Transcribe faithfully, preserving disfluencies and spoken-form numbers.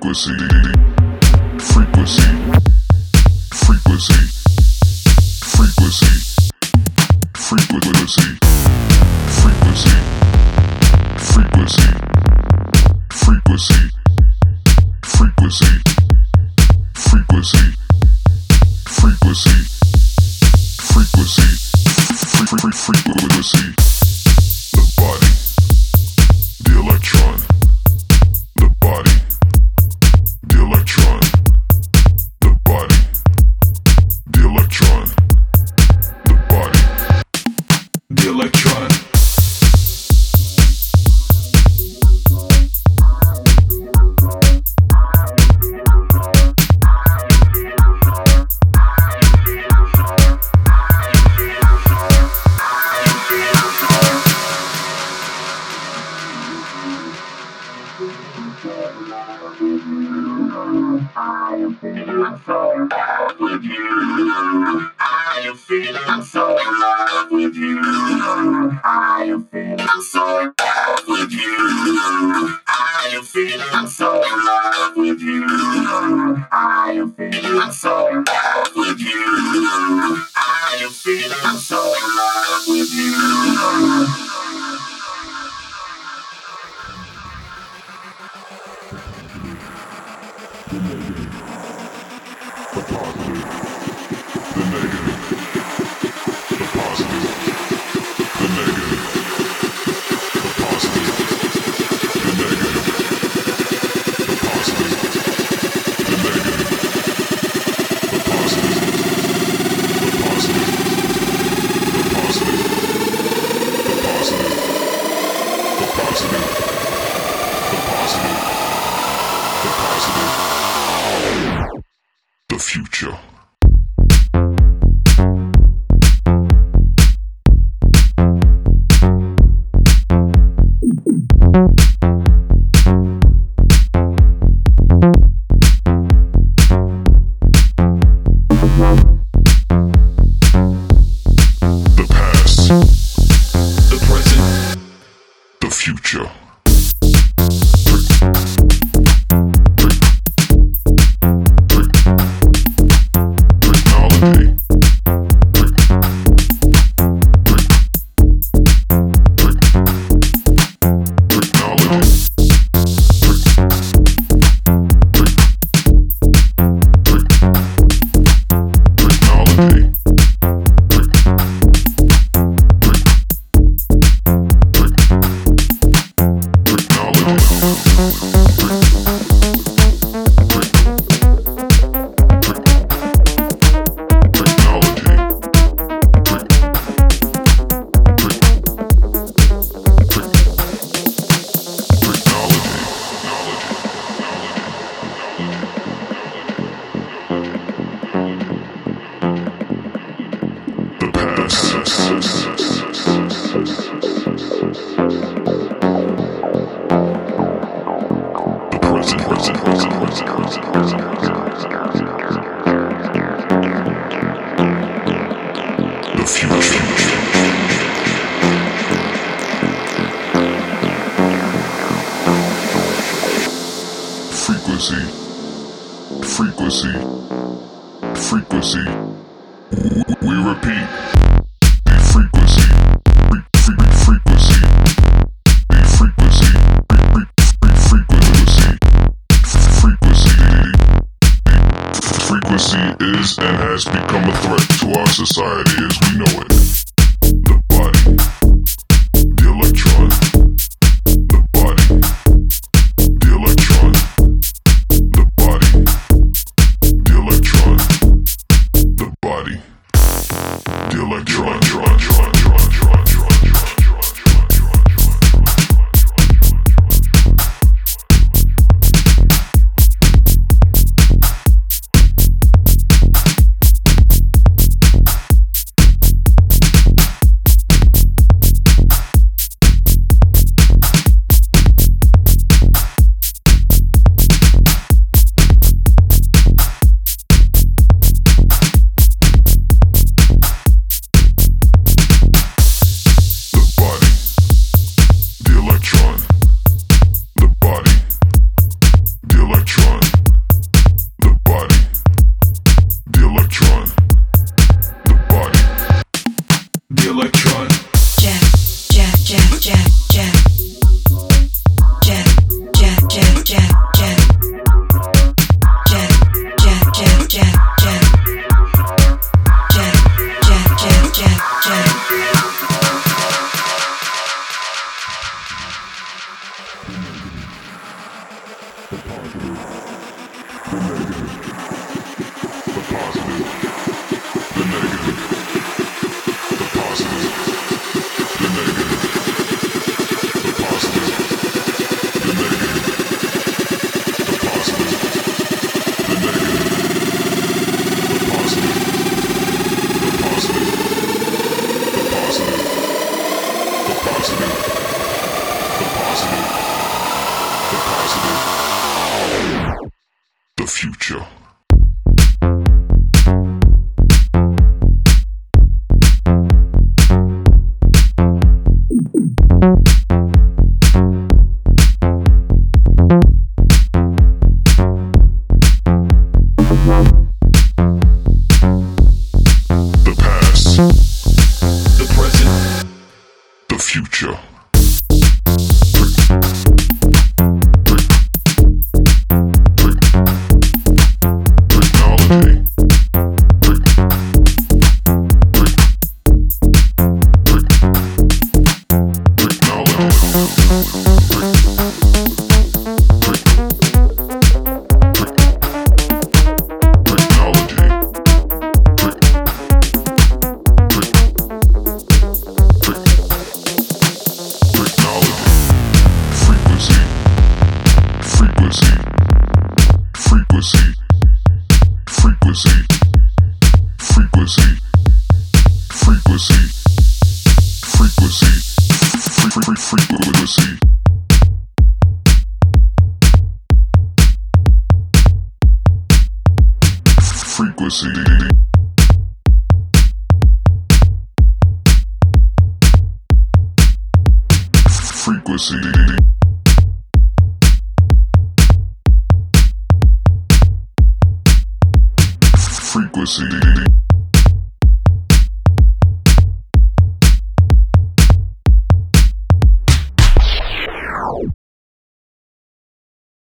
frequency, frequency, frequency, frequency, frequency, frequency, frequency, frequency, frequency, frequency, frequency, frequency, frequency, the body, the electron, the body, the electron, the body, the electron, the body, the electron. I am feeling so in love with you. I am feeling so in love with you. I am feeling so in love with you. I am feeling so in love with you. I am feeling so in love with you. I am feeling so in love with you. The future. The past. The present. The future. Frequency, frequency, frequency. We repeat. Frequency, frequency, frequency, frequency, frequency. Frequency is and has become a threat to our society as we know it. The body, the electron, the body, the electron, the body, the electron, the body, the electron, tron, tron, tron, tron, tron, electron. Jack, jack, jack, jack, jack. Jack, jack, jack, jack, jack. Jack, jack, jack, jack, jack. Jack, jack, jack, jack, jack. The positive, the negative, the positive, the negative, the positive, the negative, the positive, the negative, the positive, the negative, the positive, the positive, the positive, the positive, the positive, the positive. The future. The past. The present. The future. Frequency, frequency, frequency, frequency, frequency, frequency, frequency. Frequency. Frequency. Frequency.